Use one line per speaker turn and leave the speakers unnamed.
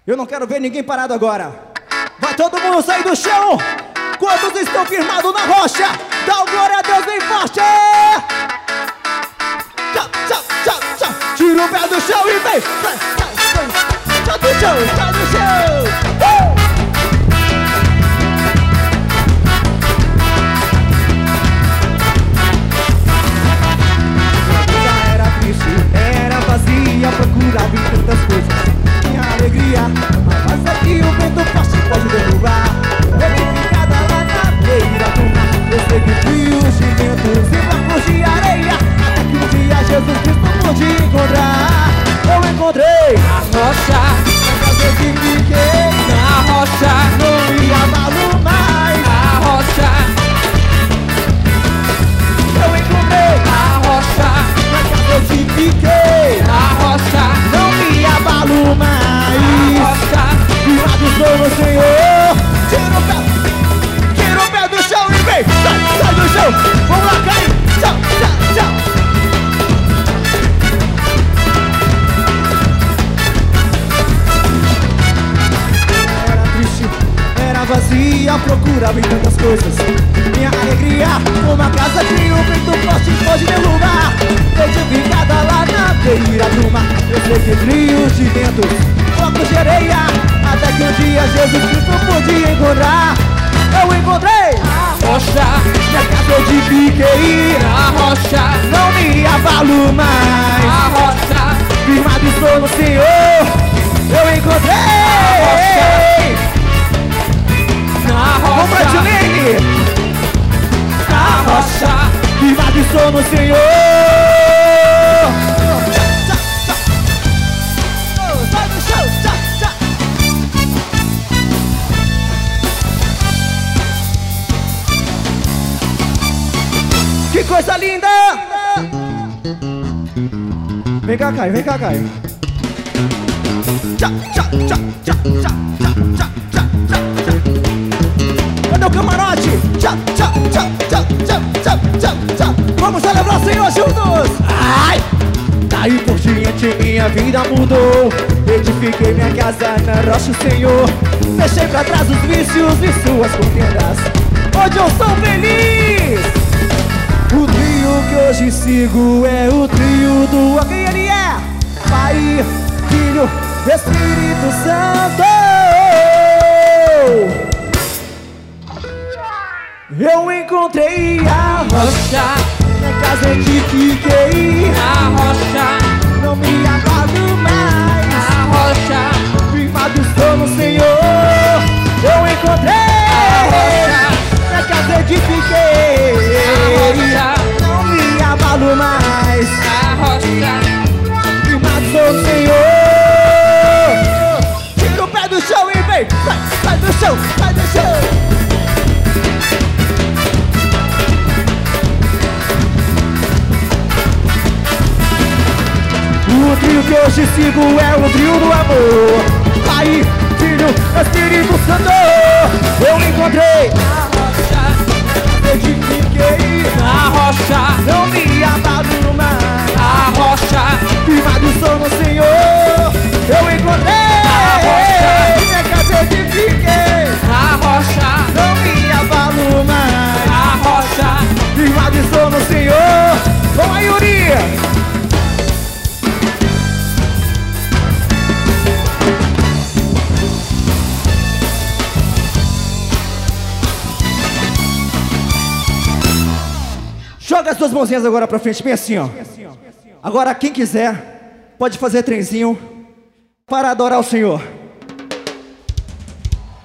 Eu não quero ver ninguém parado agora. Vai todo mundo sair do chão. Quantos estão firmados na rocha? Dá o glória a Deus bem forte. Tchau, tchau, tchau, tchau. Tira o pé do chão e vem. Sai do chão, sai do chão. Já era triste, era vazia, procurava em tantas coisas. Minha alegria, mas aqui o vento forte pode derrubar. Verificada lá na beira do mar. Eu sei que rios de ventos e blocos de areia, até que um dia Jesus Cristo pude encontrar. Eu encontrei
a rocha,
mas eu fiquei
na rocha,
não me abalo mais.
a rocha,
Eu encontrei
a rocha,
mas eu fiquei
a rocha,
não me abalo
a
mais.
rocha.
Firmado sou no Senhor. Tira o pé do chão e vem. Sai do chão. Vamos lá, cair. Tchau, tchau, tchau. Era triste, era vazia, procurava em tantas coisas. Minha alegria, uma casa que o vento forte pode derrubar. Edificada lá na beira do mar. Eu sei que rios de ventos, blocos de areia, até que um dia Jesus Cristo pude encontrar. Eu encontrei
A rocha,
minha casa eu edifiquei.
a rocha,
Não me abalo mais.
a rocha,
Firmado estou no Senhor. Eu encontrei
na
Vamos pra
rocha,
Tilene.
na rocha,
Firmado estou no Senhor. Sai do chão, tchau, tchau. Que coisa linda! Vem cá, Caio, vem cá, Caio. Tchau, tchau, tchau, tchau, tchau, tchau, tchau, tchau, tchau. Cadê o camarote? Tchau, tchau, tchau, tchau, tchau, tchau, tchau, tchau. Vamos celebrar o Senhor juntos! Ai! Daí por diante minha vida mudou. Edifiquei minha casa na rocha, Senhor. Deixei pra trás os vícios e suas contendas. Hoje eu sou feliz. O trio que hoje sigo é o trio do... Quem ele é? Pai, Filho, Espírito Santo. Eu encontrei a
rocha,
minha casa edifiquei.
a rocha,
Não me abalo mais.
a rocha,
Firmado estou no Senhor. Eu encontrei minha casa edifiquei. Não me abalo mais.
a rocha,
Firmado sou no Senhor. Tira o pé do chão e vem. Sai do chão, sai do chão. O trio que hoje sigo é o trio do amor. Pai, Filho, Espírito Santo. Eu encontrei
a rocha,
edifiquei.
a rocha,
Não me abalo mais.
a rocha,
Firmado sou no Senhor. Eu encontrei minha casa edifiquei.
a rocha,
Não me abalo mais.
a rocha.
Firmado sou no Senhor. Vamos aí, Yuri. Joga as suas mãozinhas agora pra frente, bem assim, ó. Agora quem quiser pode fazer trenzinho para adorar o Senhor.